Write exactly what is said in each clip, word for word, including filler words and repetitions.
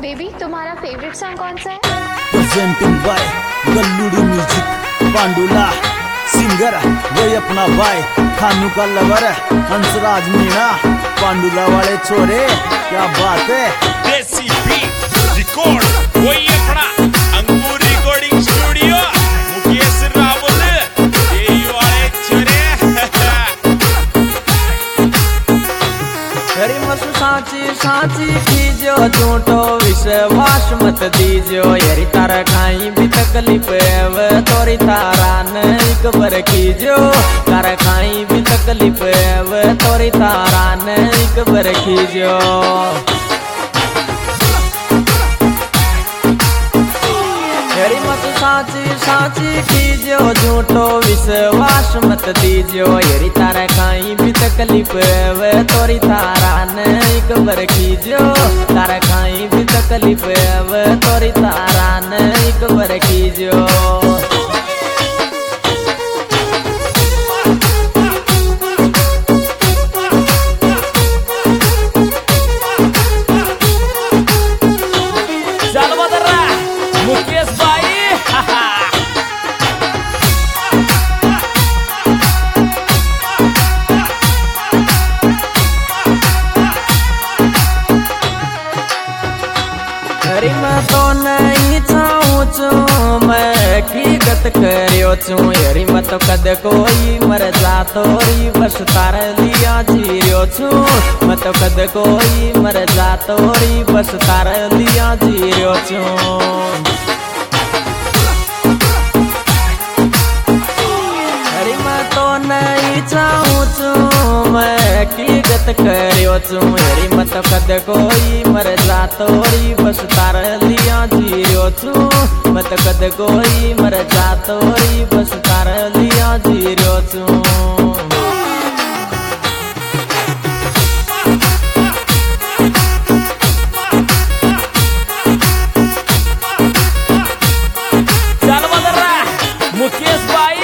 Baby तुम्हारा favourite song कौन सा है? प्रेजेंटिंग बाय गल्लूडी म्यूजिक पांडुला सिंगर वही अपना भाई खानू का लवर हंसराज मीणा पांडुला वाले छोरे क्या बात है। देसी बीट रिकॉर्ड वही अपना अंकुर रिकॉर्डिंग स्टूडियो मुकेश रावल यही वाले छोरे। हरी मसु साची साची कीजो झूठो विश्वास मत दीजो यरी तारा खाई भी तकलीफ है तोरी तारा एक बार कीजो तारा खाई भी तकलीफ है तोरी तारा एक बार कीजो। हरी मत साची साची कीजो झूठो विश्वास मत दीजो यरी तारा खाई भी तकलीफ है तोरी तारा एक बार कीजो तारा खाई भी तकलीफ है तोरी तारा एक बार कीजो। मुकेश भाई हरी मैं तो नहीं चाहूँ छू मैं हकीकत करियो छू हरी मैं तो कद कोई मर जा तोरी बस तार लिया जीरियो छू मैं तो कद कोई मर जा तोरी बस तार लिया जीरियो छू। नहीं चाहूँ छू मैं हकीकत करियो छू हरी मत कद कोई मर जा तोरी बस तार लिया जीरियो छू मत कद कोई मर जा तोरी बस तार लिया जीरियो छू। मुकेश भाई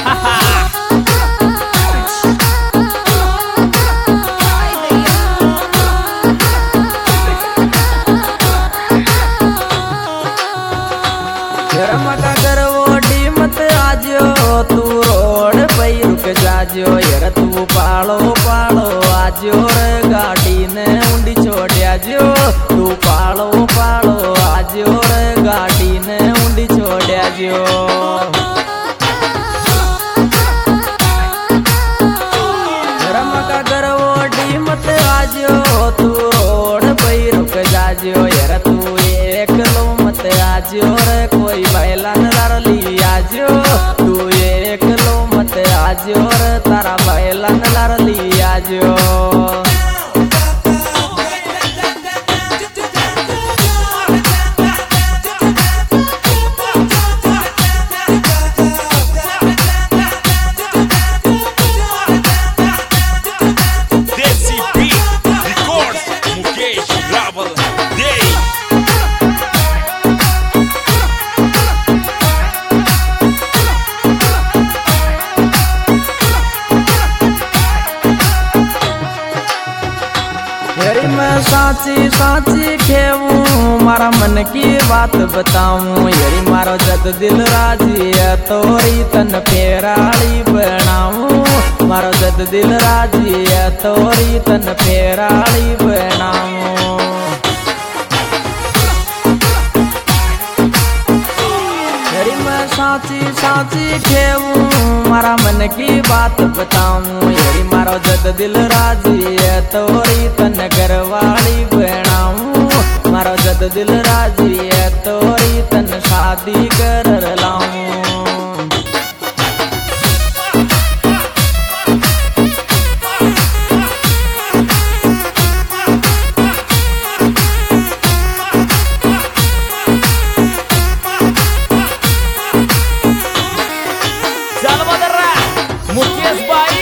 तू रोड पे रुक जाजो यार तू पालो पालो आजो रे गाड़ी ने उंडी छोड़िया जो तू पालो पालो आजो रे गाड़ी ने उंडी छोड़िया जो। रमका गरवोडी मत आजो तू रोड पे रुक जाजो यार तू एक लो मत आजो रे कोई बैला न ली आजो तू एक लो मत आजो रे तारा बैला न ली आजो। मैं साची साची खेवूं मारा मन की बात बताऊं यरी मारो जद दिल राजी है तोरी तन फेराड़ी बनाऊं मारो जद दिल राजी है तोरी तन फेराड़ी बनाऊं। यरी मैं साची साची खेवूं मारा मन की बात बताऊं यरी मारो जद दिल राजी है तोरी तन घरवाली बनाऊं मारो जद दिल राजी है तोरी तन शादी कर लाऊं। मुकेश भाई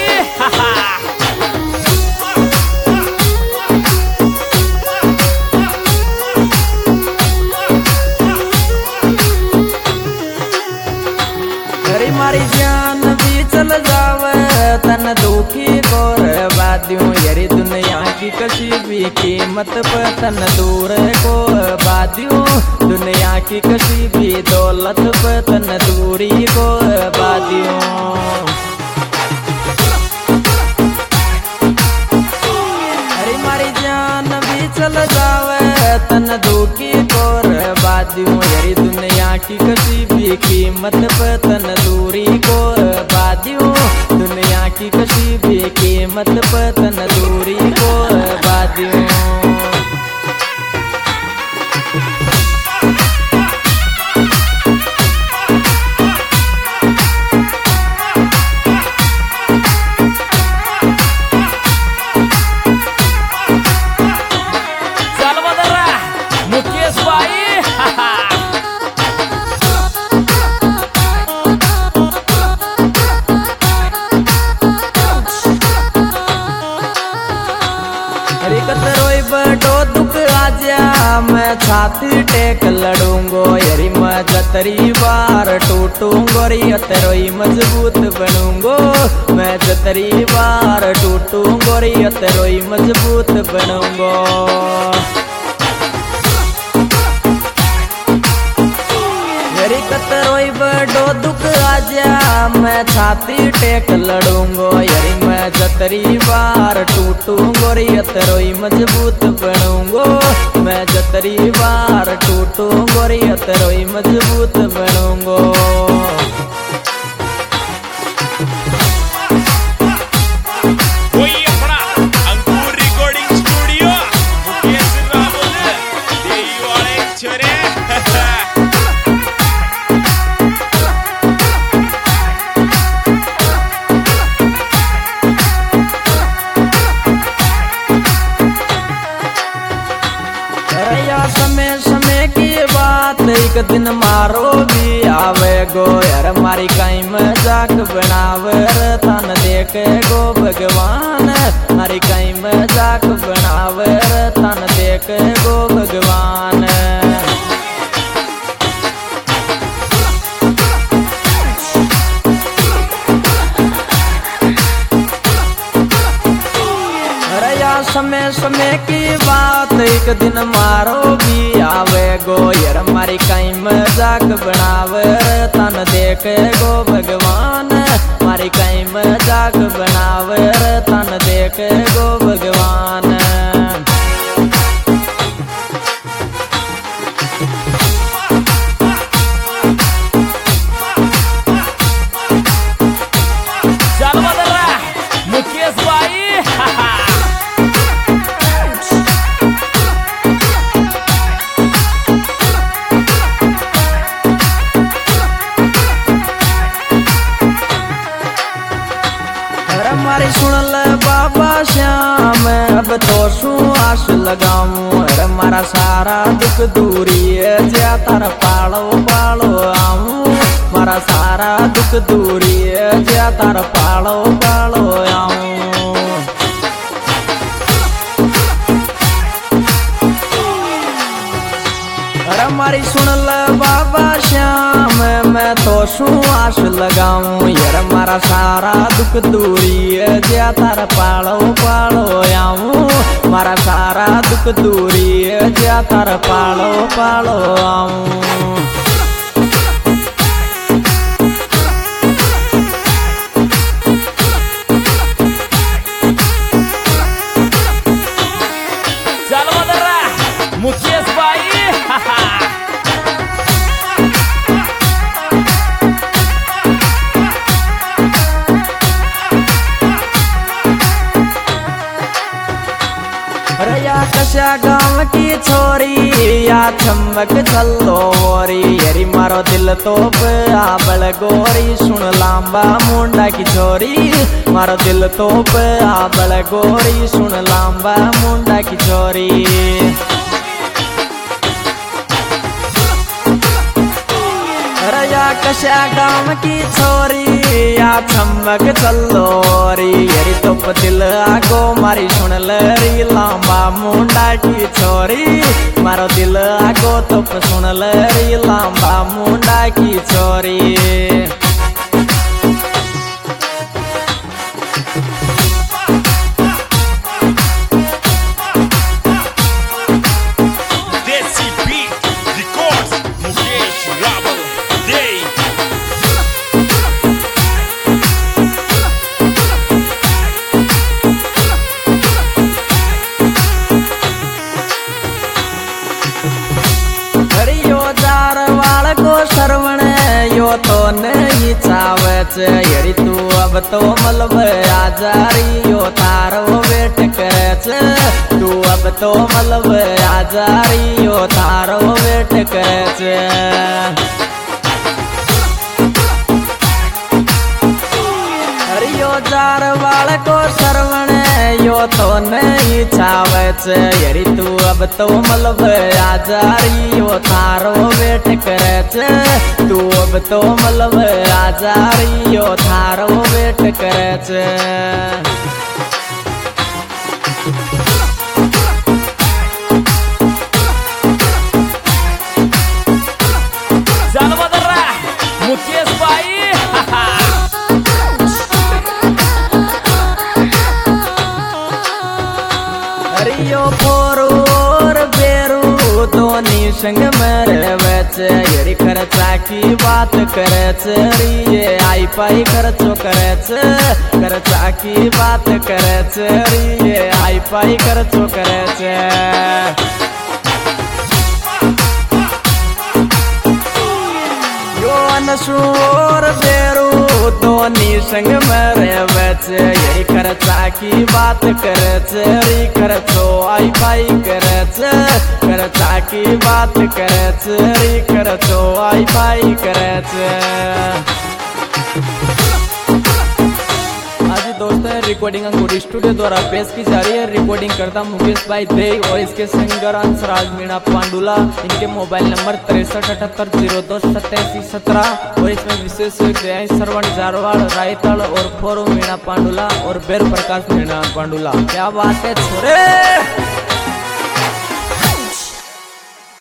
हरी मारी जान भी चल जावे तन दुखी को बादियों यारी दुनिया की कशी भी कीमत पे तन दूर को बादियों दुनिया की कशी भी दौलत पे तन दूरी को बादियों अरे मारी जान भी चल जावे तन दुखी को बादियों यारी दुनिया की कशी भी कीमत पे तन दूरी को बादियों दुनिया की कशी भी कीमत पे तन दूरी को बादियों बड़ो दुख आजा मैं छाती टेक लड़ूंगो यरी मैं जतरी बार टूटूंगो री अतरोई मजबूत बनूंगो मैं जतरी बार टूटूंगो री अतरोई मजबूत बनूंगो यरी कतरोई बड़ो दुख आजा मैं छाती टेक लड़ूंगो यरी मैं जतरी बार टूटूंगो री अतरोई मजबूत बनूंगो मैं जतरी बार टूटूंगो री अतरोई मजबूत बनूंगो वही अपना अंकुर रिकॉर्डिंग स्टूडियो मुकेश राहुल देई वाले छोरे समय समय की बात एक दिन मारो भी आवे गो यार मारी कई मजाक बनावे तन देखे गो भगवान मारी कई मजाक बनावे तन देखे गो भगवान समय समय की बात एक दिन मारो भी आवे गो यार मारी कई मजाक बनावे तन देखे गो भगवान मारी कई मजाक बनावे तन देखे गो भगवान चल बदरा मुकेश भाई हमारी सुनल बाबा श्याम अब तो शू आस लगाऊं अरे मारा सारा दुख दूरी है जा तार पालो पालो आऊं मारा सारा दुख दूरी है जा तार पालो पालो आऊं हमारी सुनल बाबा श्याम मैं तो शू आस लगाऊं यार मारा सारा दुख दूरी है जा तार पालो पालो आऊं मारा सारा दुख दूरी है जा तार पालो पालो आऊं मुकेश भाई रया कशा गाँव की छोरी या चमक चलो ओरी यरी मारो दिल तो आ बल गोरी सुन लांबा मुंडा की छोरी मारो दिल तो आ बल गोरी सुन लांबा मुंडा की छोरी रया कशा गाँव की छोरी या चमक चलोरी यरी तो दिल आगो मारी सुन लरी लांबा मुंडा की छोरी मारो दिल आगो तो सुन लरी लांबा मुंडा की छोरी सरवण यो तो नहीं चावे छे यरी तू अब तो मलब आजारी यो थारो वेट करे छे तू अब तो मलब आजारी यो थारो वेट करे छे हरियो जार बाळको सरवण यो तो नहीं चावे छे यरी तू अब तो मलब आजारी यो थारो वेट करे छे तू अब तो मलब आजारी यो थारो वेट करे छे जानवदर्रा मुकेश भाई हरियो फोरू और बेरू दोनी संग में रहवे छे यरी खर्चा की बात करे छे ये आई पाई खर्चो करे छे खर्चा की बात करे छे ये आई पाई खर्चो करे छे यो अनसुर बेरू दोनी संग में रहवे छे यही खर्चा की बात करे छे री खर्चो आई पाई करे छे खर्चा की बात करे छे री खर्चो आई पाई करे छे आज दोस्तों रिकॉर्डिंग अंकुर स्टूडियो द्वारा पेश की जा रही है। रिकॉर्डिंग करता मुकेश भाई दे और इसके सिंगर अंशराज मीणा पांडुला। इनके मोबाइल नंबर तिरसठ अठहत्तर जीरो दो सत्तासी सत्रह और इसमें विशेष श्रवण जारवाड़ रायतल और फोरू मीणा पांडुला और बेर प्रकाश मीणा पांडुला। क्या बात है छोरे।